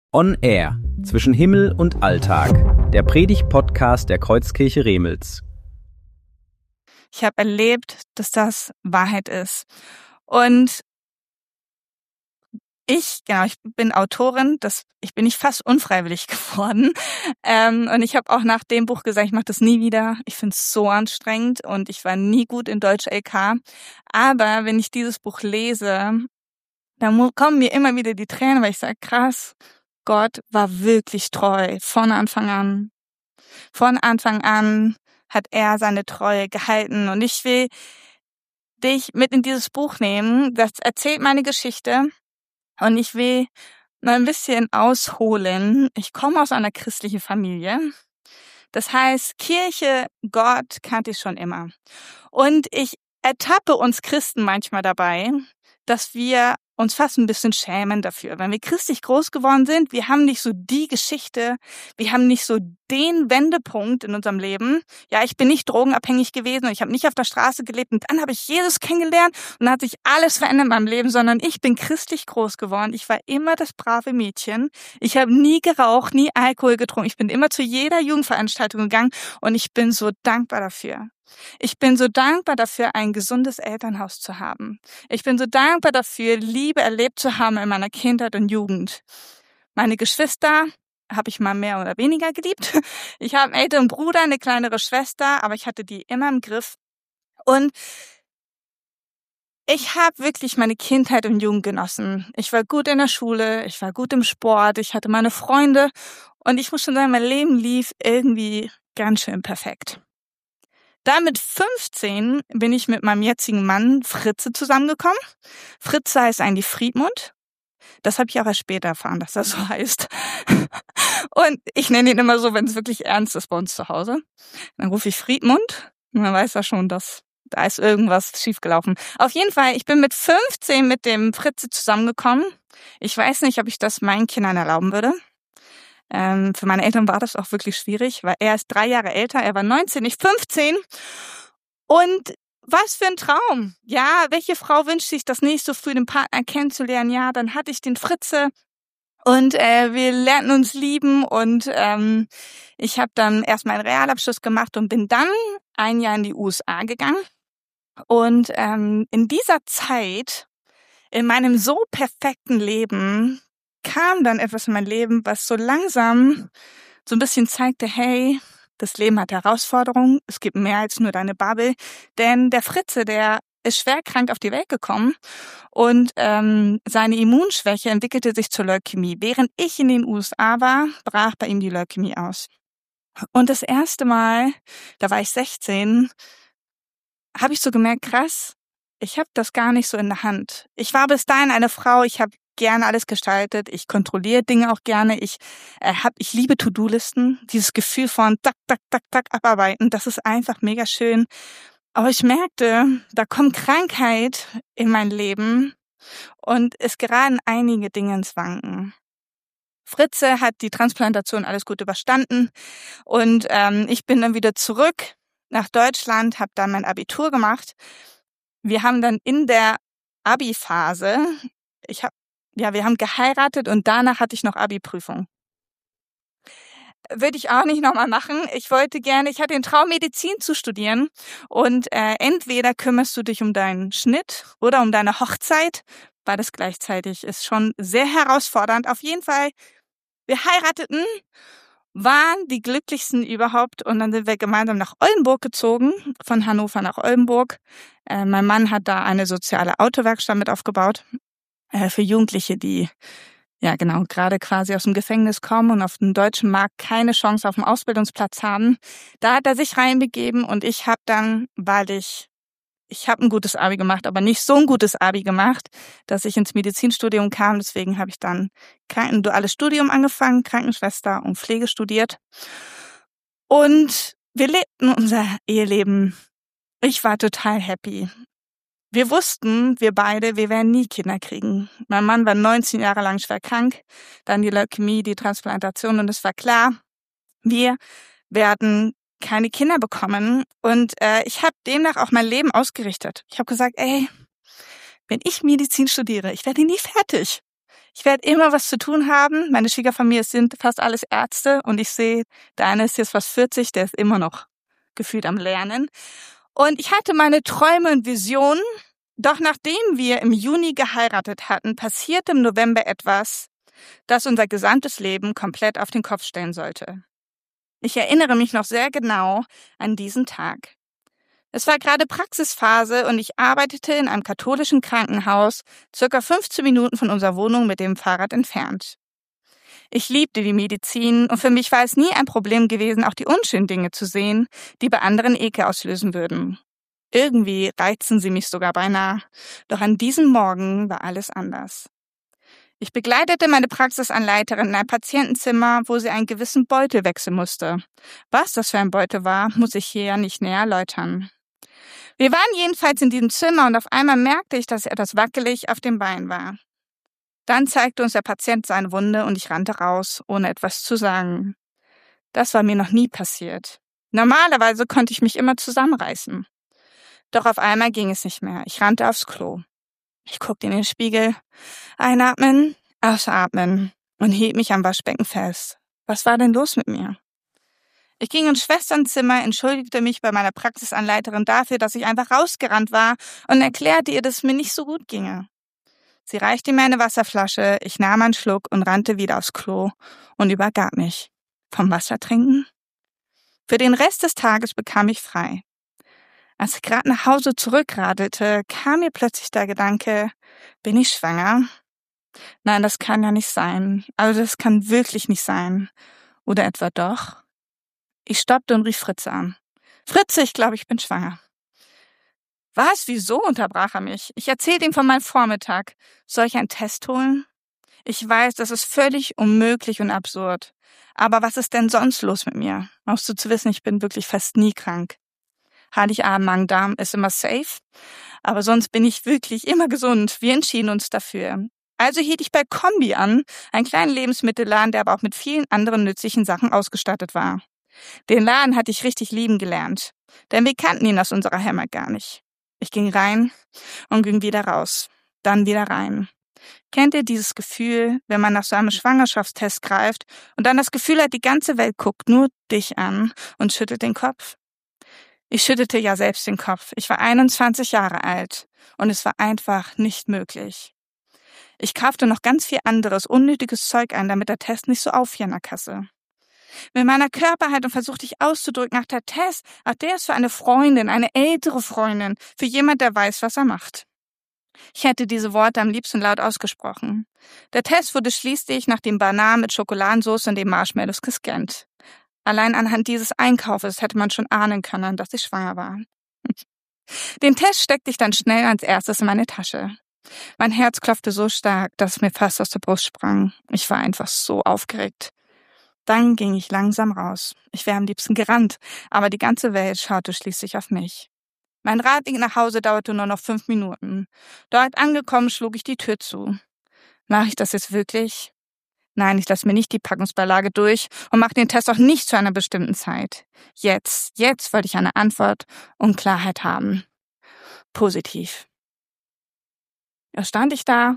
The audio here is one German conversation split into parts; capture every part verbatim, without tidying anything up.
On Air zwischen Himmel und Alltag, der Predigt-Podcast der Kreuzkirche Remels. Ich habe erlebt, dass das Wahrheit ist. Und ich, genau, ich bin Autorin, das, ich bin nicht fast unfreiwillig geworden. Ähm, und ich habe auch nach dem Buch gesagt, ich mache das nie wieder. Ich finde es so anstrengend und ich war nie gut in Deutsch L K. Aber wenn ich dieses Buch lese, dann kommen mir immer wieder die Tränen, weil ich sage, krass, Gott war wirklich treu von Anfang an. Von Anfang an hat er seine Treue gehalten. Und ich will dich mit in dieses Buch nehmen. Das erzählt meine Geschichte. Und ich will mal ein bisschen ausholen. Ich komme aus einer christlichen Familie. Das heißt, Kirche, Gott kannte ich schon immer. Und ich ertappe uns Christen manchmal dabei, dass wir uns fast ein bisschen schämen dafür. Wenn wir christlich groß geworden sind, wir haben nicht so die Geschichte, wir haben nicht so den Wendepunkt in unserem Leben. Ja, ich bin nicht drogenabhängig gewesen und ich habe nicht auf der Straße gelebt und dann habe ich Jesus kennengelernt und dann hat sich alles verändert in meinem Leben, sondern ich bin christlich groß geworden. Ich war immer das brave Mädchen. Ich habe nie geraucht, nie Alkohol getrunken. Ich bin immer zu jeder Jugendveranstaltung gegangen und ich bin so dankbar dafür. Ich bin so dankbar dafür, ein gesundes Elternhaus zu haben. Ich bin so dankbar dafür, Liebe erlebt zu haben in meiner Kindheit und Jugend. Meine Geschwister habe ich mal mehr oder weniger geliebt. Ich habe einen älteren Bruder, eine kleinere Schwester, aber ich hatte die immer im Griff. Und ich habe wirklich meine Kindheit und Jugend genossen. Ich war gut in der Schule, ich war gut im Sport, ich hatte meine Freunde und ich muss schon sagen, mein Leben lief irgendwie ganz schön perfekt. Da mit fünfzehn bin ich mit meinem jetzigen Mann Fritze zusammengekommen. Fritze heißt eigentlich Friedmund. Das habe ich auch erst später erfahren, dass das so heißt. Und ich nenne ihn immer so, wenn es wirklich ernst ist bei uns zu Hause. Dann rufe ich Friedmund und man weiß ja schon, dass da ist irgendwas schiefgelaufen. Auf jeden Fall, ich bin mit fünfzehn mit dem Fritze zusammengekommen. Ich weiß nicht, ob ich das meinen Kindern erlauben würde. Ähm, für meine Eltern war das auch wirklich schwierig, weil er ist drei Jahre älter, er war neunzehn, ich fünfzehn. Und was für ein Traum. Ja, welche Frau wünscht sich das nicht, so früh den Partner kennenzulernen? Ja, dann hatte ich den Fritze und äh, wir lernten uns lieben und ähm, ich habe dann erstmal einen Realabschluss gemacht und bin dann ein Jahr in die U S A gegangen. Und ähm, in dieser Zeit, in meinem so perfekten Leben, kam dann etwas in mein Leben, was so langsam so ein bisschen zeigte, hey, das Leben hat Herausforderungen, es gibt mehr als nur deine Bubble, denn der Fritze, der ist schwer krank auf die Welt gekommen und ähm, seine Immunschwäche entwickelte sich zur Leukämie. Während ich in den U S A war, brach bei ihm die Leukämie aus. Und das erste Mal, da war ich sechzehn, habe ich so gemerkt, krass, ich habe das gar nicht so in der Hand. Ich war bis dahin eine Frau, ich habe gerne alles gestaltet, ich kontrolliere Dinge auch gerne, ich äh, hab, ich liebe To-Do-Listen, dieses Gefühl von tak, tak, tak, tak abarbeiten, das ist einfach mega schön. Aber ich merkte, da kommt Krankheit in mein Leben und es geraten einige Dinge ins Wanken. Fritze hat die Transplantation alles gut überstanden und ähm, ich bin dann wieder zurück nach Deutschland, habe dann mein Abitur gemacht. Wir haben dann in der Abi-Phase, ich habe Ja, wir haben geheiratet und danach hatte ich noch Abi-Prüfung. Würde ich auch nicht nochmal machen. Ich wollte gerne, ich hatte den Traum, Medizin zu studieren. Und äh, entweder kümmerst du dich um deinen Schnitt oder um deine Hochzeit. Beides gleichzeitig ist schon sehr herausfordernd. Auf jeden Fall, wir heirateten, waren die glücklichsten überhaupt. Und dann sind wir gemeinsam nach Oldenburg gezogen, von Hannover nach Oldenburg. Äh, mein Mann hat da eine soziale Autowerkstatt mit aufgebaut. Für Jugendliche, die ja genau gerade quasi aus dem Gefängnis kommen und auf dem deutschen Markt keine Chance auf einen Ausbildungsplatz haben. Da hat er sich reinbegeben und ich habe dann, weil ich, ich habe ein gutes Abi gemacht, aber nicht so ein gutes Abi gemacht, dass ich ins Medizinstudium kam. Deswegen habe ich dann ein duales Studium angefangen, Krankenschwester und Pflege studiert. Und wir lebten unser Eheleben. Ich war total happy. Wir wussten, wir beide, wir werden nie Kinder kriegen. Mein Mann war neunzehn Jahre lang schwer krank, dann die Leukämie, die Transplantation und es war klar, wir werden keine Kinder bekommen. Und äh, ich habe demnach auch mein Leben ausgerichtet. Ich habe gesagt, ey, wenn ich Medizin studiere, ich werde nie fertig. Ich werde immer was zu tun haben. Meine Schwiegerfamilie sind fast alles Ärzte und ich sehe, der eine ist jetzt fast vierzig, der ist immer noch gefühlt am Lernen. Und ich hatte meine Träume und Visionen, doch nachdem wir im Juni geheiratet hatten, passierte im November etwas, das unser gesamtes Leben komplett auf den Kopf stellen sollte. Ich erinnere mich noch sehr genau an diesen Tag. Es war gerade Praxisphase und ich arbeitete in einem katholischen Krankenhaus, circa fünfzehn Minuten von unserer Wohnung mit dem Fahrrad entfernt. Ich liebte die Medizin und für mich war es nie ein Problem gewesen, auch die unschönen Dinge zu sehen, die bei anderen Ekel auslösen würden. Irgendwie reizen sie mich sogar beinahe, doch an diesem Morgen war alles anders. Ich begleitete meine Praxisanleiterin in ein Patientenzimmer, wo sie einen gewissen Beutel wechseln musste. Was das für ein Beutel war, muss ich hier ja nicht näher erläutern. Wir waren jedenfalls in diesem Zimmer und auf einmal merkte ich, dass er etwas wackelig auf dem Bein war. Dann zeigte uns der Patient seine Wunde und ich rannte raus, ohne etwas zu sagen. Das war mir noch nie passiert. Normalerweise konnte ich mich immer zusammenreißen. Doch auf einmal ging es nicht mehr. Ich rannte aufs Klo. Ich guckte in den Spiegel. Einatmen, ausatmen und hielt mich am Waschbecken fest. Was war denn los mit mir? Ich ging ins Schwesternzimmer, entschuldigte mich bei meiner Praxisanleiterin dafür, dass ich einfach rausgerannt war und erklärte ihr, dass es mir nicht so gut ginge. Sie reichte mir eine Wasserflasche, ich nahm einen Schluck und rannte wieder aufs Klo und übergab mich. Vom Wasser trinken? Für den Rest des Tages bekam ich frei. Als ich gerade nach Hause zurückradelte, kam mir plötzlich der Gedanke, bin ich schwanger? Nein, das kann ja nicht sein. Also das kann wirklich nicht sein. Oder etwa doch? Ich stoppte und rief Fritze an. Fritze, ich glaube, ich bin schwanger. Was? Wieso? Unterbrach er mich. Ich erzählte ihm von meinem Vormittag. Soll ich einen Test holen? Ich weiß, das ist völlig unmöglich und absurd. Aber was ist denn sonst los mit mir? Brauchst du zu wissen, ich bin wirklich fast nie krank. Heiligabend, Magen-Darm ist immer safe. Aber sonst bin ich wirklich immer gesund. Wir entschieden uns dafür. Also hielt ich bei Kombi an, einen kleinen Lebensmittelladen, der aber auch mit vielen anderen nützlichen Sachen ausgestattet war. Den Laden hatte ich richtig lieben gelernt, denn wir kannten ihn aus unserer Heimat gar nicht. Ich ging rein und ging wieder raus, dann wieder rein. Kennt ihr dieses Gefühl, wenn man nach so einem Schwangerschaftstest greift und dann das Gefühl hat, die ganze Welt guckt nur dich an und schüttelt den Kopf? Ich schüttelte ja selbst den Kopf. Ich war einundzwanzig Jahre alt und es war einfach nicht möglich. Ich kaufte noch ganz viel anderes, unnötiges Zeug ein, damit der Test nicht so auffiel an der Kasse. Mit meiner Körperhaltung versuchte ich auszudrücken, ach, der Test, ach, der ist für eine Freundin, eine ältere Freundin, für jemand, der weiß, was er macht. Ich hätte diese Worte am liebsten laut ausgesprochen. Der Test wurde schließlich nach dem Bananen mit Schokoladensauce und den Marshmallows gescannt. Allein anhand dieses Einkaufes hätte man schon ahnen können, dass ich schwanger war. Den Test steckte ich dann schnell als erstes in meine Tasche. Mein Herz klopfte so stark, dass es mir fast aus der Brust sprang. Ich war einfach so aufgeregt. Dann ging ich langsam raus. Ich wäre am liebsten gerannt, aber die ganze Welt schaute schließlich auf mich. Mein Radweg nach Hause dauerte nur noch fünf Minuten. Dort angekommen schlug ich die Tür zu. Mache ich das jetzt wirklich? Nein, ich lasse mir nicht die Packungsbeilage durch und mache den Test auch nicht zu einer bestimmten Zeit. Jetzt, jetzt wollte ich eine Antwort und Klarheit haben. Positiv. Da stand ich da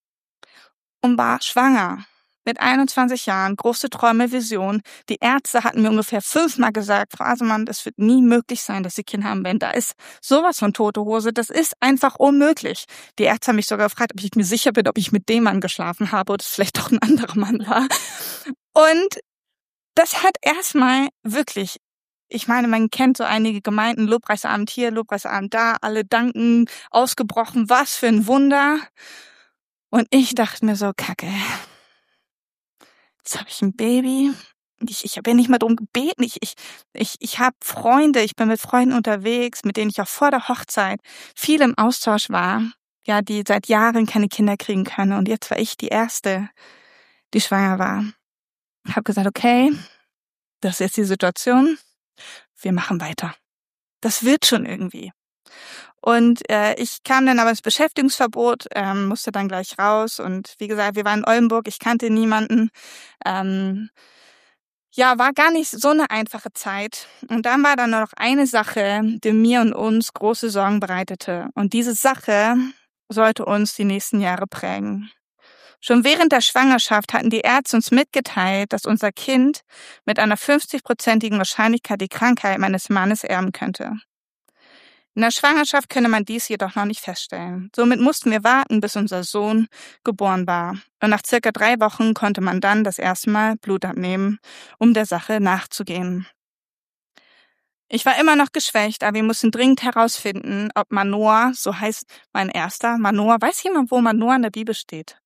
und war schwanger. Mit einundzwanzig Jahren, große Träume, Vision. Die Ärzte hatten mir ungefähr fünfmal gesagt, Frau Asermann, das wird nie möglich sein, dass Sie Kinder haben werden. Da ist sowas von tote Hose, das ist einfach unmöglich. Die Ärzte haben mich sogar gefragt, ob ich mir sicher bin, ob ich mit dem Mann geschlafen habe oder es vielleicht doch ein anderer Mann war. Und das hat erstmal wirklich, ich meine, man kennt so einige Gemeinden, Lobpreisabend hier, Lobpreisabend da, alle danken, ausgebrochen, was für ein Wunder. Und ich dachte mir so, Kacke. Jetzt habe ich ein Baby. Ich, ich habe ja nicht mal drum gebeten. Ich, ich, ich, ich habe Freunde. Ich bin mit Freunden unterwegs, mit denen ich auch vor der Hochzeit viel im Austausch war. Ja, die seit Jahren keine Kinder kriegen können. Und jetzt war ich die Erste, die schwanger war. Ich habe gesagt, okay, das ist jetzt die Situation. Wir machen weiter. Das wird schon irgendwie. Und äh, ich kam dann aber ins Beschäftigungsverbot, ähm, musste dann gleich raus. Und wie gesagt, wir waren in Oldenburg, ich kannte niemanden. Ähm, ja, war gar nicht so eine einfache Zeit. Und dann war da nur noch eine Sache, die mir und uns große Sorgen bereitete. Und diese Sache sollte uns die nächsten Jahre prägen. Schon während der Schwangerschaft hatten die Ärzte uns mitgeteilt, dass unser Kind mit einer fünfzig-prozentigen Wahrscheinlichkeit die Krankheit meines Mannes erben könnte. In der Schwangerschaft könne man dies jedoch noch nicht feststellen. Somit mussten wir warten, bis unser Sohn geboren war. Und nach circa drei Wochen konnte man dann das erste Mal Blut abnehmen, um der Sache nachzugehen. Ich war immer noch geschwächt, aber wir mussten dringend herausfinden, ob Manoah, so heißt mein erster, Manoah, weiß jemand, wo Manoah in der Bibel steht?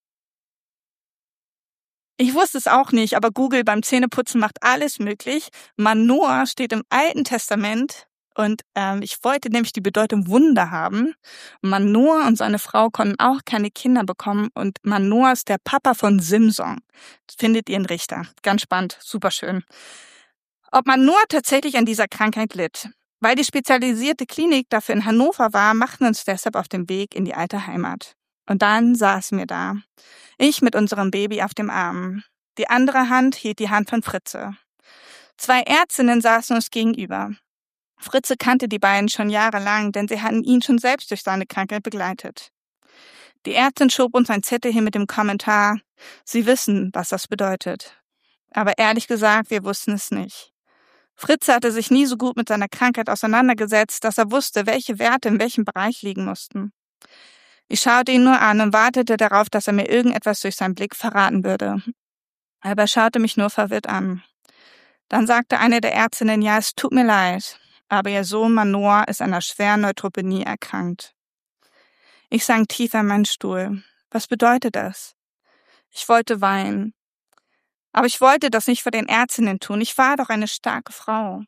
Ich wusste es auch nicht, aber Google beim Zähneputzen macht alles möglich. Manoah steht im Alten Testament. Und ähm, ich wollte nämlich die Bedeutung Wunder haben. Manoah und seine Frau konnten auch keine Kinder bekommen. Und Manoah ist der Papa von Simson. Das findet ihr in Richter. Ganz spannend, superschön. Ob Manoah tatsächlich an dieser Krankheit litt. Weil die spezialisierte Klinik dafür in Hannover war, machten wir uns deshalb auf den Weg in die alte Heimat. Und dann saßen wir da. Ich mit unserem Baby auf dem Arm. Die andere Hand hielt die Hand von Fritze. Zwei Ärztinnen saßen uns gegenüber. Fritze kannte die beiden schon jahrelang, denn sie hatten ihn schon selbst durch seine Krankheit begleitet. Die Ärztin schob uns ein Zettel hin mit dem Kommentar, Sie wissen, was das bedeutet. Aber ehrlich gesagt, wir wussten es nicht. Fritze hatte sich nie so gut mit seiner Krankheit auseinandergesetzt, dass er wusste, welche Werte in welchem Bereich liegen mussten. Ich schaute ihn nur an und wartete darauf, dass er mir irgendetwas durch seinen Blick verraten würde. Aber er schaute mich nur verwirrt an. Dann sagte eine der Ärztinnen, ja, es tut mir leid. Aber ihr Sohn Manoah ist an einer schweren Neutropenie erkrankt. Ich sank tiefer in meinen Stuhl. Was bedeutet das? Ich wollte weinen. Aber ich wollte das nicht vor den Ärztinnen tun. Ich war doch eine starke Frau.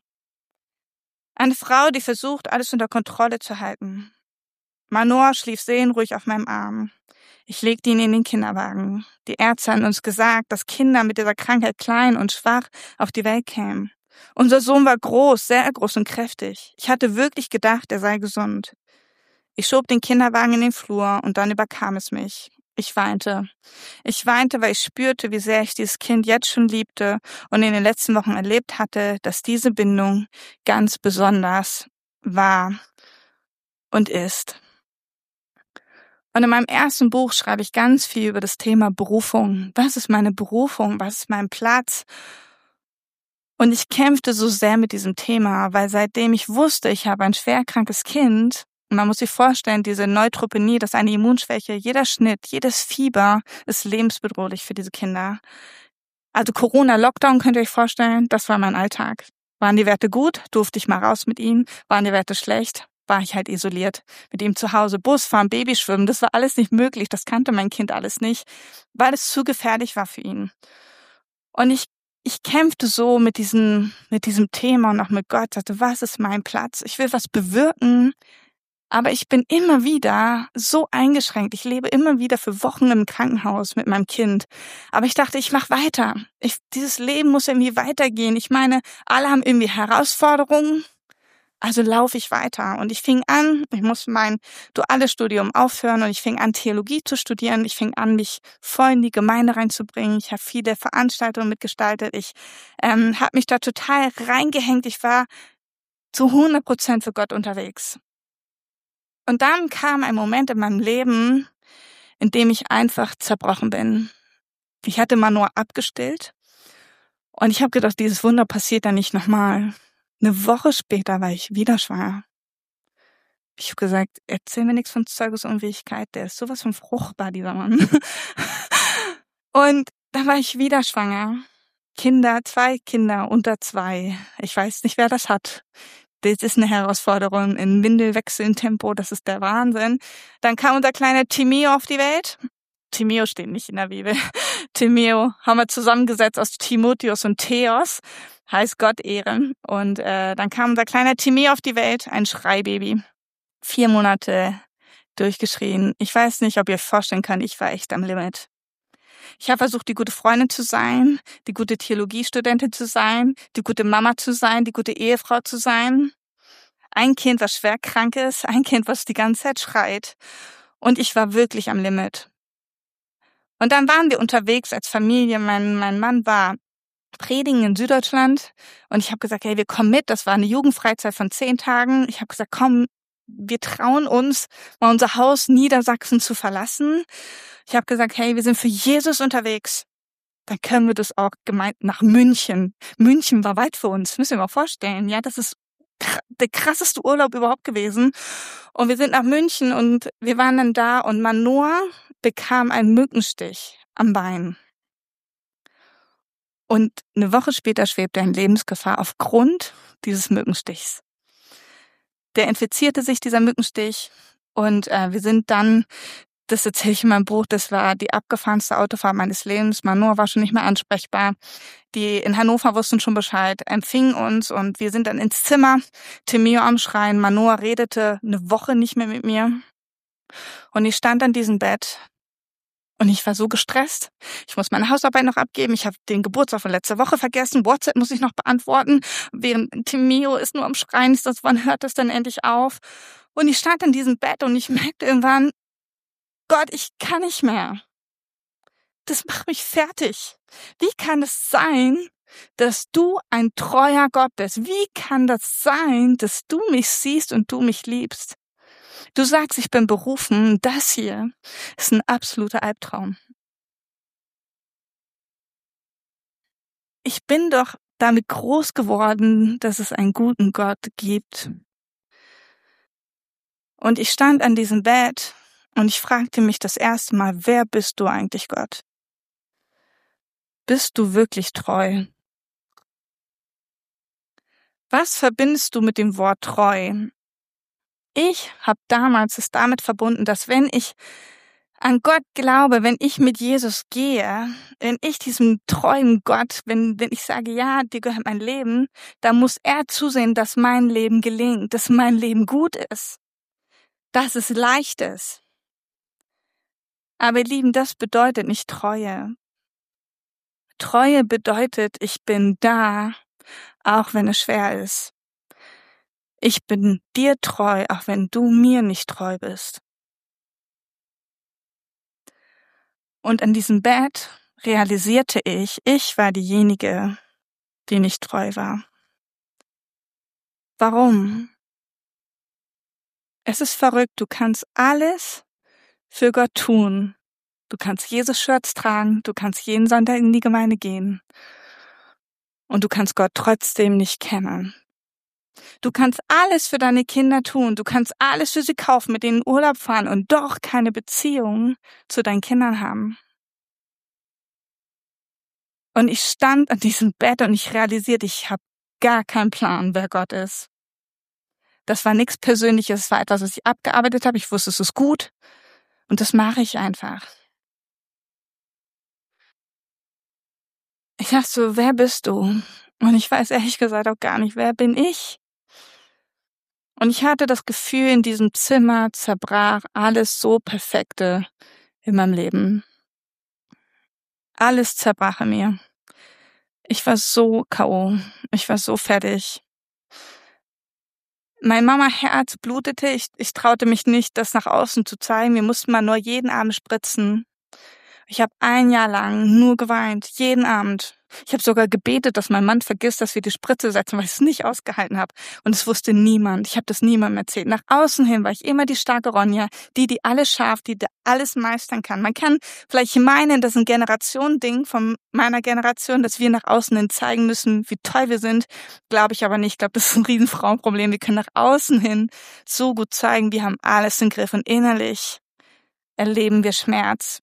Eine Frau, die versucht, alles unter Kontrolle zu halten. Manoah schlief seelenruhig auf meinem Arm. Ich legte ihn in den Kinderwagen. Die Ärzte hatten uns gesagt, dass Kinder mit dieser Krankheit klein und schwach auf die Welt kämen. Unser Sohn war groß, sehr groß und kräftig. Ich hatte wirklich gedacht, er sei gesund. Ich schob den Kinderwagen in den Flur und dann überkam es mich. Ich weinte. Ich weinte, weil ich spürte, wie sehr ich dieses Kind jetzt schon liebte und in den letzten Wochen erlebt hatte, dass diese Bindung ganz besonders war und ist. Und in meinem ersten Buch schreibe ich ganz viel über das Thema Berufung. Was ist meine Berufung? Was ist mein Platz? Und ich kämpfte so sehr mit diesem Thema, weil seitdem ich wusste, ich habe ein schwerkrankes Kind, und man muss sich vorstellen, diese Neutropenie, das ist eine Immunschwäche, jeder Schnitt, jedes Fieber ist lebensbedrohlich für diese Kinder. Also Corona-Lockdown könnt ihr euch vorstellen, das war mein Alltag. Waren die Werte gut, durfte ich mal raus mit ihnen. Waren die Werte schlecht, war ich halt isoliert. Mit ihm zu Hause Bus fahren, Babyschwimmen, das war alles nicht möglich, das kannte mein Kind alles nicht, weil es zu gefährlich war für ihn. Und ich Ich kämpfte so mit diesem, mit diesem Thema und auch mit Gott, sagte, was ist mein Platz? Ich will was bewirken, aber ich bin immer wieder so eingeschränkt. Ich lebe immer wieder für Wochen im Krankenhaus mit meinem Kind. Aber ich dachte, ich mache weiter. Ich, dieses Leben muss irgendwie weitergehen. Ich meine, alle haben irgendwie Herausforderungen. Also laufe ich weiter. Und ich fing an, ich musste mein duales Studium aufhören und ich fing an, Theologie zu studieren. Ich fing an, mich voll in die Gemeinde reinzubringen. Ich habe viele Veranstaltungen mitgestaltet. Ich ähm, habe mich da total reingehängt. Ich war zu hundert Prozent für Gott unterwegs. Und dann kam ein Moment in meinem Leben, in dem ich einfach zerbrochen bin. Ich hatte Manoah abgestillt und ich habe gedacht, dieses Wunder passiert dann nicht nochmal. Eine Woche später war ich wieder schwanger. Ich habe gesagt, erzähl mir nichts von Zeugesunfähigkeit, der ist sowas von fruchtbar, dieser Mann. Und da war ich wieder schwanger. Kinder, zwei Kinder unter zwei. Ich weiß nicht, wer das hat. Das ist eine Herausforderung in Windelwechseltempo, das ist der Wahnsinn. Dann kam unser kleiner Timeo auf die Welt. Timeo steht nicht in der Bibel. Timeo haben wir zusammengesetzt aus Timotheus und Theos. Heißt Gott ehren. Und äh, dann kam unser kleiner Timeo auf die Welt, ein Schreibaby. Vier Monate durchgeschrien. Ich weiß nicht, ob ihr euch vorstellen könnt, ich war echt am Limit. Ich habe versucht, die gute Freundin zu sein, die gute Theologiestudentin zu sein, die gute Mama zu sein, die gute Ehefrau zu sein. Ein Kind, was schwer krank ist, ein Kind, was die ganze Zeit schreit. Und ich war wirklich am Limit. Und dann waren wir unterwegs als Familie. Mein, mein Mann war predigen in Süddeutschland und ich habe gesagt, hey, wir kommen mit. Das war eine Jugendfreizeit von zehn Tagen. Ich habe gesagt, komm, wir trauen uns, mal unser Haus Niedersachsen zu verlassen. Ich habe gesagt, hey, wir sind für Jesus unterwegs. Dann können wir das auch gemeint nach München. München war weit für uns, müssen wir mal vorstellen. Ja, das ist der krasseste Urlaub überhaupt gewesen. Und wir sind nach München und wir waren dann da und Manoah bekam einen Mückenstich am Bein. Und eine Woche später schwebte er in Lebensgefahr aufgrund dieses Mückenstichs. Der infizierte sich, dieser Mückenstich, und äh, wir sind dann, das erzähle ich in meinem Buch, das war die abgefahrenste Autofahrt meines Lebens. Manoah war schon nicht mehr ansprechbar. Die in Hannover wussten schon Bescheid, empfingen uns und wir sind dann ins Zimmer. Timeo am Schreien, Manoah redete eine Woche nicht mehr mit mir. Und ich stand an diesem Bett und ich war so gestresst. Ich muss meine Hausarbeit noch abgeben. Ich habe den Geburtstag von letzter Woche vergessen. WhatsApp muss ich noch beantworten. Während Timeo ist nur am Schreien. Ist das, wann hört das denn endlich auf? Und ich stand an diesem Bett und ich merkte irgendwann, Gott, ich kann nicht mehr. Das macht mich fertig. Wie kann es sein, dass du ein treuer Gott bist? Wie kann das sein, dass du mich siehst und du mich liebst? Du sagst, ich bin berufen. Das hier ist ein absoluter Albtraum. Ich bin doch damit groß geworden, dass es einen guten Gott gibt. Und ich stand an diesem Bett und ich fragte mich das erste Mal, wer bist du eigentlich, Gott? Bist du wirklich treu? Was verbindest du mit dem Wort treu? Ich habe damals es damit verbunden, dass wenn ich an Gott glaube, wenn ich mit Jesus gehe, wenn ich diesem treuen Gott, wenn, wenn ich sage, ja, dir gehört mein Leben, dann muss er zusehen, dass mein Leben gelingt, dass mein Leben gut ist, dass es leicht ist. Aber ihr Lieben, das bedeutet nicht Treue. Treue bedeutet, ich bin da, auch wenn es schwer ist. Ich bin dir treu, auch wenn du mir nicht treu bist. Und an diesem Bett realisierte ich, ich war diejenige, die nicht treu war. Warum? Es ist verrückt, du kannst alles für Gott tun. Du kannst Jesus-Shirts tragen, du kannst jeden Sonntag in die Gemeinde gehen. Und du kannst Gott trotzdem nicht kennen. Du kannst alles für deine Kinder tun, du kannst alles für sie kaufen, mit denen in Urlaub fahren und doch keine Beziehung zu deinen Kindern haben. Und ich stand an diesem Bett und ich realisierte, ich habe gar keinen Plan, wer Gott ist. Das war nichts Persönliches, es war etwas, was ich abgearbeitet habe. Ich wusste, es ist gut und das mache ich einfach. Ich dachte so, wer bist du? Und ich weiß ehrlich gesagt auch gar nicht, wer bin ich? Und ich hatte das Gefühl, in diesem Zimmer zerbrach alles so Perfekte in meinem Leben. Alles zerbrach in mir. Ich war so K O. Ich war so fertig. Mein Mama-Herz blutete. Ich, ich traute mich nicht, das nach außen zu zeigen. Wir mussten mal nur jeden Abend spritzen. Ich habe ein Jahr lang nur geweint, jeden Abend. Ich habe sogar gebetet, dass mein Mann vergisst, dass wir die Spritze setzen, weil ich es nicht ausgehalten habe. Und es wusste niemand. Ich habe das niemandem erzählt. Nach außen hin war ich immer die starke Ronja, die, die alles schafft, die, die alles meistern kann. Man kann vielleicht meinen, das ist ein Generationending von meiner Generation, dass wir nach außen hin zeigen müssen, wie toll wir sind. Glaube ich aber nicht. Ich glaube, das ist ein riesen Frauenproblem. Wir können nach außen hin so gut zeigen, wir haben alles im Griff. Und innerlich erleben wir Schmerz.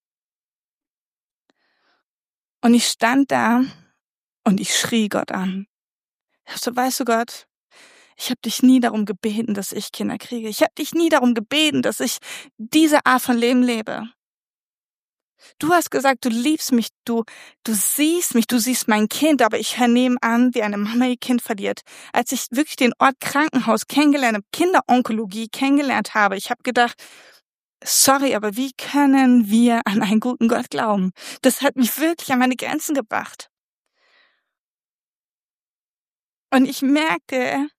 Und ich stand da und ich schrie Gott an. Ich so, weißt du Gott, ich habe dich nie darum gebeten, dass ich Kinder kriege. Ich habe dich nie darum gebeten, dass ich diese Art von Leben lebe. Du hast gesagt, du liebst mich, du, du siehst mich, du siehst mein Kind, aber ich höre nebenan, wie eine Mama ihr Kind verliert. Als ich wirklich den Ort Krankenhaus kennengelernt habe, Kinderonkologie kennengelernt habe, ich habe gedacht, sorry, aber wie können wir an einen guten Gott glauben? Das hat mich wirklich an meine Grenzen gebracht. Und ich merkte,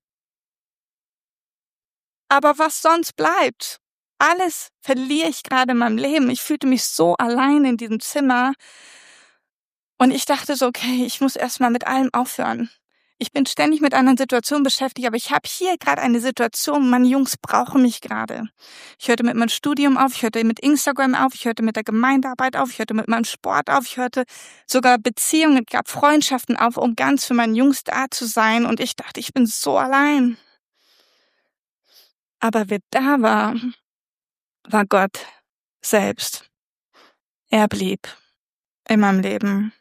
aber was sonst bleibt? Alles verliere ich gerade in meinem Leben. Ich fühlte mich so allein in diesem Zimmer. Und ich dachte so, okay, ich muss erstmal mit allem aufhören. Ich bin ständig mit anderen Situationen beschäftigt, aber ich habe hier gerade eine Situation, meine Jungs brauchen mich gerade. Ich hörte mit meinem Studium auf, ich hörte mit Instagram auf, ich hörte mit der Gemeindearbeit auf, ich hörte mit meinem Sport auf, ich hörte sogar Beziehungen, gab Freundschaften auf, um ganz für meine Jungs da zu sein. Und ich dachte, ich bin so allein. Aber wer da war, war Gott selbst. Er blieb in meinem Leben.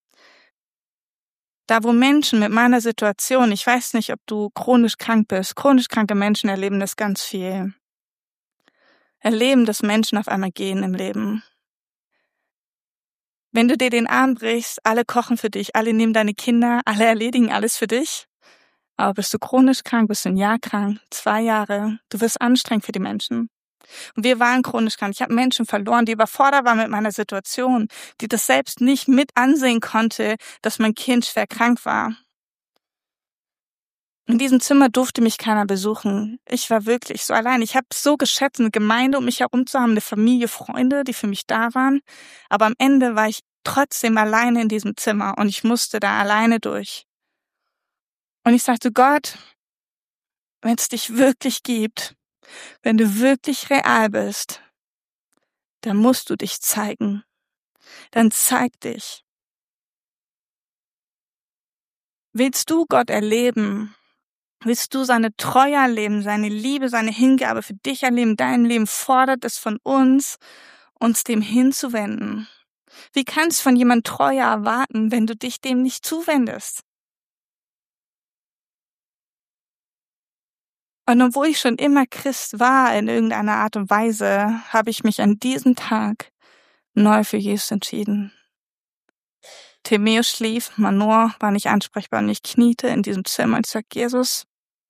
Da, wo Menschen mit meiner Situation, ich weiß nicht, ob du chronisch krank bist, chronisch kranke Menschen erleben das ganz viel. Erleben, dass Menschen auf einmal gehen im Leben. Wenn du dir den Arm brichst, alle kochen für dich, alle nehmen deine Kinder, alle erledigen alles für dich. Aber bist du chronisch krank, bist du ein Jahr krank, zwei Jahre, du wirst anstrengend für die Menschen. Und wir waren chronisch krank. Ich habe Menschen verloren, die überfordert waren mit meiner Situation, die das selbst nicht mit ansehen konnte, dass mein Kind schwer krank war. In diesem Zimmer durfte mich keiner besuchen. Ich war wirklich so allein. Ich habe so geschätzt, eine Gemeinde um mich herum zu haben, eine Familie, Freunde, die für mich da waren. Aber am Ende war ich trotzdem alleine in diesem Zimmer und ich musste da alleine durch. Und ich sagte, Gott, wenn es dich wirklich gibt, wenn du wirklich real bist, dann musst du dich zeigen. Dann zeig dich. Willst du Gott erleben? Willst du seine Treue erleben, seine Liebe, seine Hingabe für dich erleben? Dein Leben fordert es von uns, uns dem hinzuwenden. Wie kannst du von jemandem Treue erwarten, wenn du dich dem nicht zuwendest? Und obwohl ich schon immer Christ war in irgendeiner Art und Weise, habe ich mich an diesem Tag neu für Jesus entschieden. Timäus schlief, Manoah war nicht ansprechbar und ich kniete in diesem Zimmer und sagte, Jesus,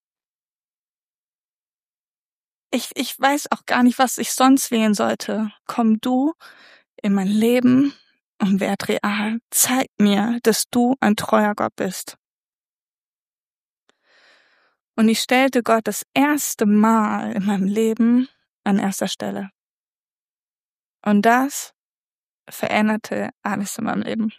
ich, ich weiß auch gar nicht, was ich sonst wählen sollte. Komm du in mein Leben und werd real. Zeig mir, dass du ein treuer Gott bist. Und ich stellte Gott das erste Mal in meinem Leben an erster Stelle. Und das veränderte alles in meinem Leben.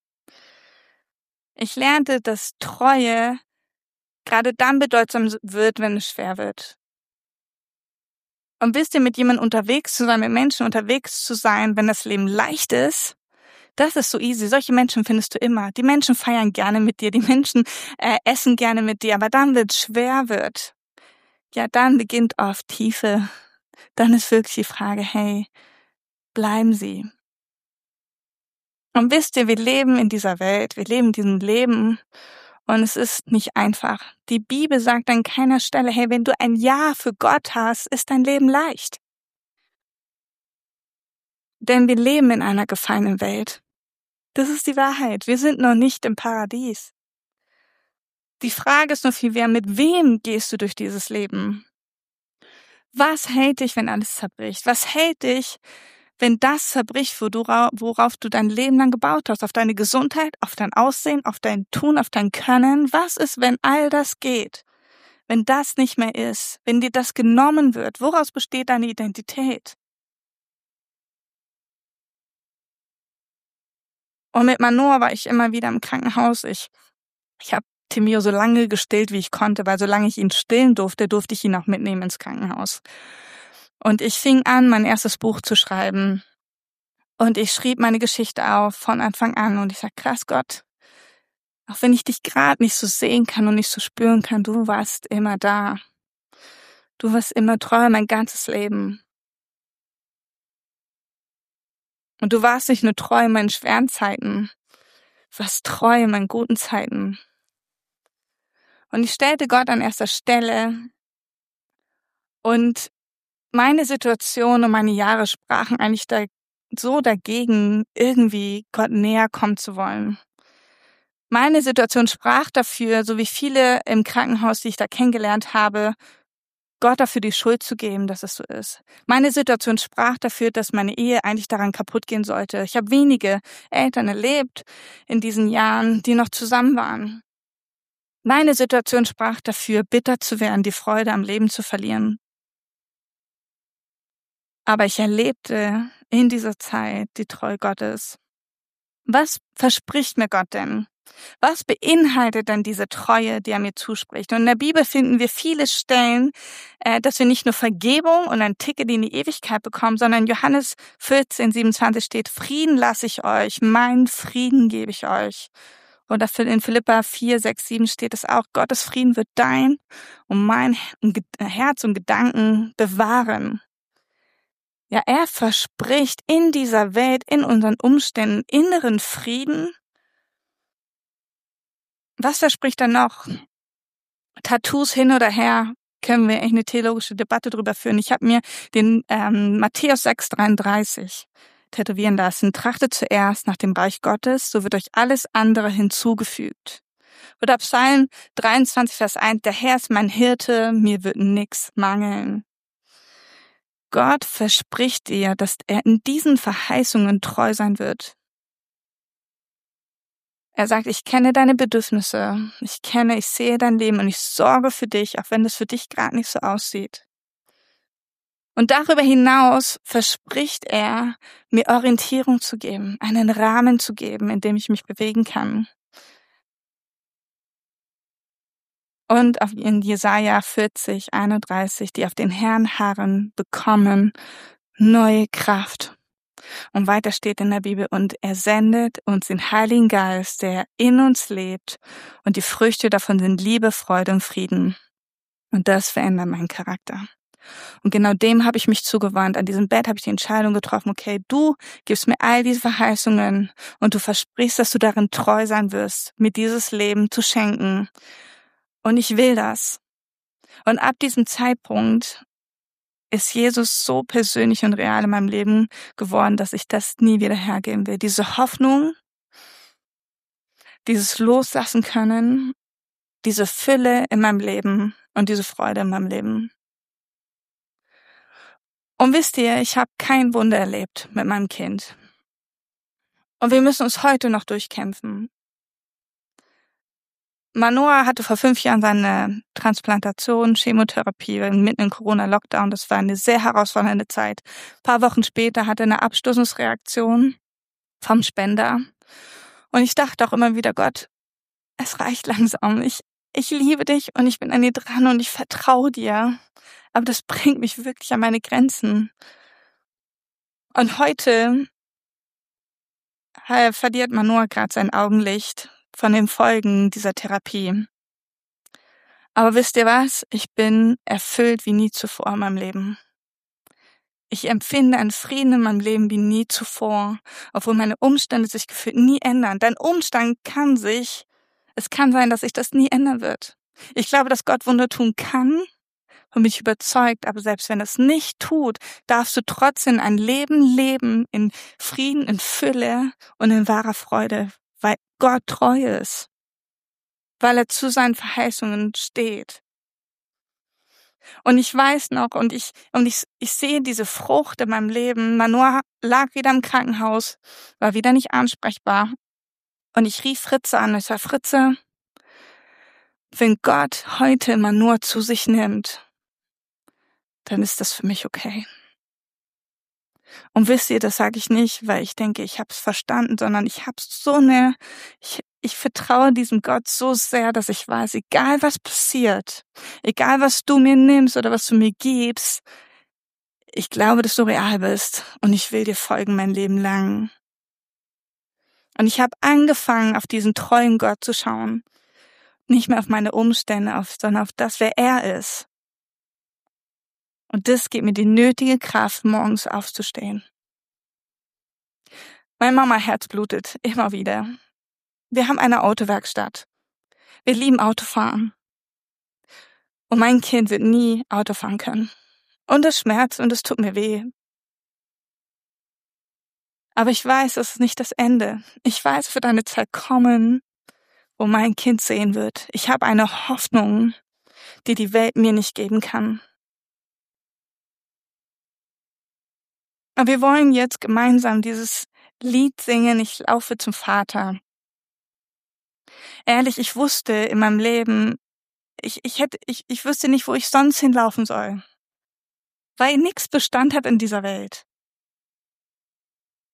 Ich lernte, dass Treue gerade dann bedeutsam wird, wenn es schwer wird. Und wisst ihr, mit jemandem unterwegs zu sein, mit Menschen unterwegs zu sein, wenn das Leben leicht ist, das ist so easy. Solche Menschen findest du immer. Die Menschen feiern gerne mit dir, die Menschen äh, essen gerne mit dir, aber dann, wenn es schwer wird, ja, dann beginnt oft Tiefe. Dann ist wirklich die Frage, hey, bleiben Sie. Und wisst ihr, wir leben in dieser Welt, wir leben in diesem Leben und es ist nicht einfach. Die Bibel sagt an keiner Stelle, hey, wenn du ein Ja für Gott hast, ist dein Leben leicht. Denn wir leben in einer gefallenen Welt. Das ist die Wahrheit. Wir sind noch nicht im Paradies. Die Frage ist nur viel mehr, mit wem gehst du durch dieses Leben? Was hält dich, wenn alles zerbricht? Was hält dich, wenn das zerbricht, worauf du dein Leben lang gebaut hast? Auf deine Gesundheit, auf dein Aussehen, auf dein Tun, auf dein Können? Was ist, wenn all das geht? Wenn das nicht mehr ist? Wenn dir das genommen wird? Woraus besteht deine Identität? Und mit Manoah war ich immer wieder im Krankenhaus. Ich, ich habe Timio so lange gestillt, wie ich konnte, weil solange ich ihn stillen durfte, durfte ich ihn auch mitnehmen ins Krankenhaus. Und ich fing an, mein erstes Buch zu schreiben. Und ich schrieb meine Geschichte auf von Anfang an. Und ich sag, krass Gott, auch wenn ich dich gerade nicht so sehen kann und nicht so spüren kann, du warst immer da. Du warst immer treu mein ganzes Leben. Und du warst nicht nur treu in meinen schweren Zeiten, du warst treu in meinen guten Zeiten. Und ich stellte Gott an erster Stelle und meine Situation und meine Jahre sprachen eigentlich da so dagegen, irgendwie Gott näher kommen zu wollen. Meine Situation sprach dafür, so wie viele im Krankenhaus, die ich da kennengelernt habe, Gott dafür die Schuld zu geben, dass es so ist. Meine Situation sprach dafür, dass meine Ehe eigentlich daran kaputt gehen sollte. Ich habe wenige Eltern erlebt in diesen Jahren, die noch zusammen waren. Meine Situation sprach dafür, bitter zu werden, die Freude am Leben zu verlieren. Aber ich erlebte in dieser Zeit die Treue Gottes. Was verspricht mir Gott denn? Was beinhaltet denn diese Treue, die er mir zuspricht? Und in der Bibel finden wir viele Stellen, äh, dass wir nicht nur Vergebung und ein Ticket in die Ewigkeit bekommen, sondern in Johannes vierzehn, siebenundzwanzig steht, Frieden lasse ich euch, meinen Frieden gebe ich euch. Oder in Philipper vier, sechs, sieben steht es auch, Gottes Frieden wird dein und mein Herz und Gedanken bewahren. Ja, er verspricht in dieser Welt, in unseren Umständen inneren Frieden. Was verspricht er noch? Tattoos hin oder her, können wir echt eine theologische Debatte drüber führen. Ich habe mir den ähm, Matthäus sechs, dreiunddreißig tätowieren lassen. Trachtet zuerst nach dem Reich Gottes, so wird euch alles andere hinzugefügt. Oder Psalm dreiundzwanzig, Vers eins, der Herr ist mein Hirte, mir wird nix mangeln. Gott verspricht dir, dass er in diesen Verheißungen treu sein wird. Er sagt, ich kenne deine Bedürfnisse, ich kenne, ich sehe dein Leben und ich sorge für dich, auch wenn das für dich gerade nicht so aussieht. Und darüber hinaus verspricht er, mir Orientierung zu geben, einen Rahmen zu geben, in dem ich mich bewegen kann. Und in Jesaja vierzig, einunddreißig, die auf den Herrn harren, bekommen neue Kraft. Und weiter steht in der Bibel, und er sendet uns den Heiligen Geist, der in uns lebt, und die Früchte davon sind Liebe, Freude und Frieden. Und das verändert meinen Charakter. Und genau dem habe ich mich zugewandt. An diesem Bett habe ich die Entscheidung getroffen, okay, du gibst mir all diese Verheißungen und du versprichst, dass du darin treu sein wirst, mir dieses Leben zu schenken. Und ich will das. Und ab diesem Zeitpunkt ist Jesus so persönlich und real in meinem Leben geworden, dass ich das nie wieder hergeben will. Diese Hoffnung, dieses Loslassen können, diese Fülle in meinem Leben und diese Freude in meinem Leben. Und wisst ihr, ich habe kein Wunder erlebt mit meinem Kind. Und wir müssen uns heute noch durchkämpfen. Manoa hatte vor fünf Jahren seine Transplantation, Chemotherapie, mitten im Corona-Lockdown. Das war eine sehr herausfordernde Zeit. Ein paar Wochen später hatte er eine Abstoßungsreaktion vom Spender. Und ich dachte auch immer wieder, Gott, es reicht langsam. Ich, ich liebe dich und ich bin an dir dran und ich vertraue dir. Aber das bringt mich wirklich an meine Grenzen. Und heute äh, verliert Manoa gerade sein Augenlicht von den Folgen dieser Therapie. Aber wisst ihr was? Ich bin erfüllt wie nie zuvor in meinem Leben. Ich empfinde einen Frieden in meinem Leben wie nie zuvor, obwohl meine Umstände sich gefühlt nie ändern. Dein Umstand kann sich, es kann sein, dass sich das nie ändern wird. Ich glaube, dass Gott Wunder tun kann und bin ich überzeugt, aber selbst wenn es nicht tut, darfst du trotzdem ein Leben leben in Frieden, in Fülle und in wahrer Freude, weil Gott treu ist, weil er zu seinen Verheißungen steht. Und ich weiß noch, und ich, und ich, ich sehe diese Frucht in meinem Leben. Manoa lag wieder im Krankenhaus, war wieder nicht ansprechbar. Und ich rief Fritze an. Ich sag, Fritze, wenn Gott heute Manoa zu sich nimmt, dann ist das für mich okay. Und wisst ihr, das sage ich nicht, weil ich denke, ich habe es verstanden, sondern ich habe so eine, ich, ich vertraue diesem Gott so sehr, dass ich weiß, egal was passiert, egal was du mir nimmst oder was du mir gibst, ich glaube, dass du real bist und ich will dir folgen mein Leben lang. Und ich habe angefangen, auf diesen treuen Gott zu schauen, nicht mehr auf meine Umstände, auf, sondern auf das, wer er ist. Und das gibt mir die nötige Kraft, morgens aufzustehen. Meine Mama Herz blutet immer wieder. Wir haben eine Autowerkstatt. Wir lieben Autofahren. Und mein Kind wird nie Auto fahren können. Und es schmerzt und es tut mir weh. Aber ich weiß, es ist nicht das Ende. Ich weiß, es wird eine Zeit kommen, wo mein Kind sehen wird. Ich habe eine Hoffnung, die die Welt mir nicht geben kann. Aber wir wollen jetzt gemeinsam dieses Lied singen, ich laufe zum Vater. Ehrlich, ich wusste in meinem Leben, ich, ich hätte, ich, ich wüsste nicht, wo ich sonst hinlaufen soll. Weil nichts Bestand hat in dieser Welt.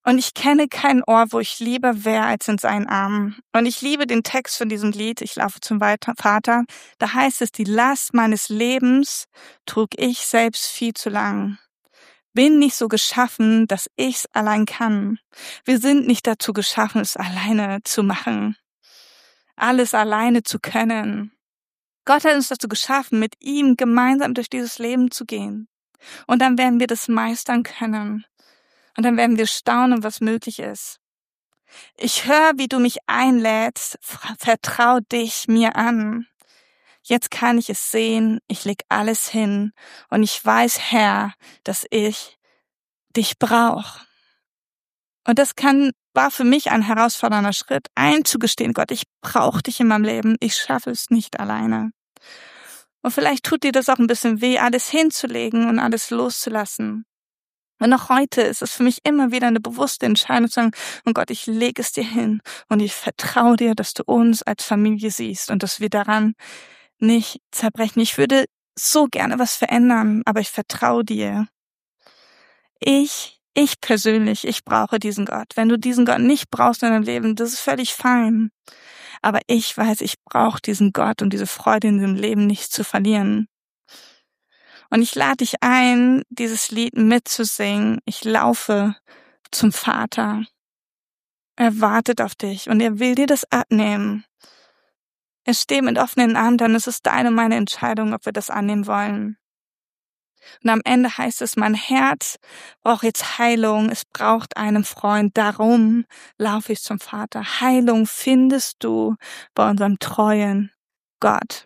Und ich kenne keinen Ort, wo ich lieber wäre als in seinen Armen. Und ich liebe den Text von diesem Lied, Ich laufe zum Vater. Da heißt es, die Last meines Lebens trug ich selbst viel zu lang. Bin nicht so geschaffen, dass ich's allein kann. Wir sind nicht dazu geschaffen, es alleine zu machen. Alles alleine zu können. Gott hat uns dazu geschaffen, mit ihm gemeinsam durch dieses Leben zu gehen. Und dann werden wir das meistern können. Und dann werden wir staunen, was möglich ist. Ich höre, wie du mich einlädst. Vertrau dich mir an. Jetzt kann ich es sehen. Ich leg alles hin. Und ich weiß, Herr, dass ich dich brauche. Und das kann, war für mich ein herausfordernder Schritt, einzugestehen, Gott, ich brauche dich in meinem Leben. Ich schaffe es nicht alleine. Und vielleicht tut dir das auch ein bisschen weh, alles hinzulegen und alles loszulassen. Und auch heute ist es für mich immer wieder eine bewusste Entscheidung zu sagen, oh Gott, ich lege es dir hin und ich vertraue dir, dass du uns als Familie siehst und dass wir daran nicht zerbrechen. Ich würde so gerne was verändern, aber ich vertraue dir. Ich, ich persönlich, ich brauche diesen Gott. Wenn du diesen Gott nicht brauchst in deinem Leben, das ist völlig fein. Aber ich weiß, ich brauche diesen Gott und diese Freude in diesem Leben nicht zu verlieren. Und ich lade dich ein, dieses Lied mitzusingen. Ich laufe zum Vater. Er wartet auf dich und er will dir das abnehmen. Er steht mit offenen Armen, dann ist es deine und meine Entscheidung, ob wir das annehmen wollen. Und am Ende heißt es, mein Herz braucht jetzt Heilung, es braucht einen Freund, darum laufe ich zum Vater. Heilung findest du bei unserem treuen Gott.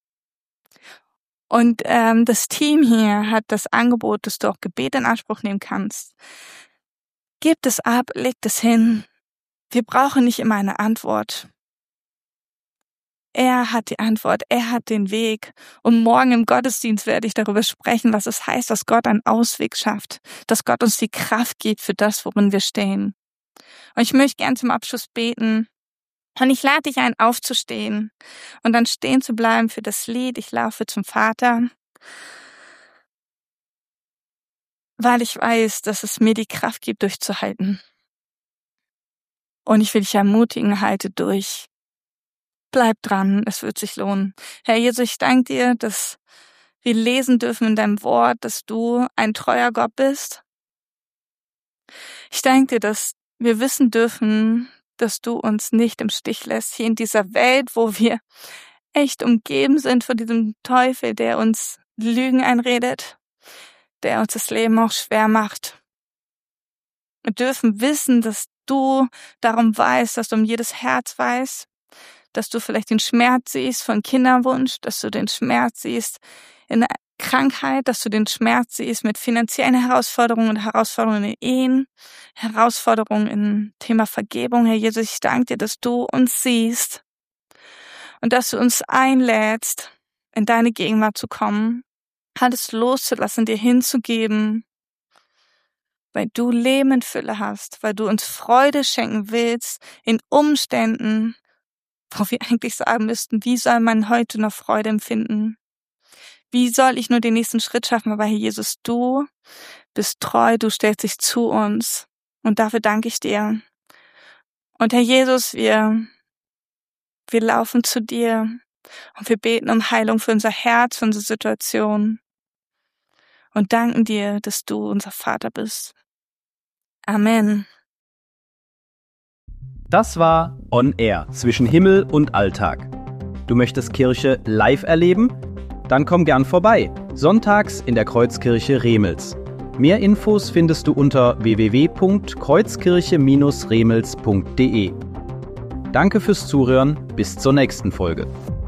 Und ähm, das Team hier hat das Angebot, dass du auch Gebet in Anspruch nehmen kannst. Gib es ab, leg es hin. Wir brauchen nicht immer eine Antwort. Er hat die Antwort, er hat den Weg. Und morgen im Gottesdienst werde ich darüber sprechen, was es heißt, dass Gott einen Ausweg schafft, dass Gott uns die Kraft gibt für das, worin wir stehen. Und ich möchte gern zum Abschluss beten. Und ich lade dich ein, aufzustehen und dann stehen zu bleiben für das Lied, ich laufe zum Vater, weil ich weiß, dass es mir die Kraft gibt, durchzuhalten. Und ich will dich ermutigen, halte durch. Bleib dran, es wird sich lohnen. Herr Jesus, ich danke dir, dass wir lesen dürfen in deinem Wort, dass du ein treuer Gott bist. Ich danke dir, dass wir wissen dürfen, dass du uns nicht im Stich lässt, hier in dieser Welt, wo wir echt umgeben sind von diesem Teufel, der uns Lügen einredet, der uns das Leben auch schwer macht. Wir dürfen wissen, dass du darum weißt, dass du um jedes Herz weißt, dass du vielleicht den Schmerz siehst von Kinderwunsch, dass du den Schmerz siehst in der Krankheit, dass du den Schmerz siehst mit finanziellen Herausforderungen und Herausforderungen in Ehen, Herausforderungen im Thema Vergebung. Herr Jesus, ich danke dir, dass du uns siehst und dass du uns einlädst, in deine Gegenwart zu kommen, alles loszulassen, dir hinzugeben, weil du Leben in Fülle hast, weil du uns Freude schenken willst in Umständen, wo wir eigentlich sagen müssten, wie soll man heute noch Freude empfinden? Wie soll ich nur den nächsten Schritt schaffen? Aber Herr Jesus, du bist treu, du stellst dich zu uns. Und dafür danke ich dir. Und Herr Jesus, wir, wir laufen zu dir und wir beten um Heilung für unser Herz, für unsere Situation. Und danken dir, dass du unser Vater bist. Amen. Das war On Air zwischen Himmel und Alltag. Du möchtest Kirche live erleben? Dann komm gern vorbei. Sonntags in der Kreuzkirche Remels. Mehr Infos findest du unter w w w punkt kreuzkirche Bindestrich remels punkt d e. Danke fürs Zuhören. Bis zur nächsten Folge.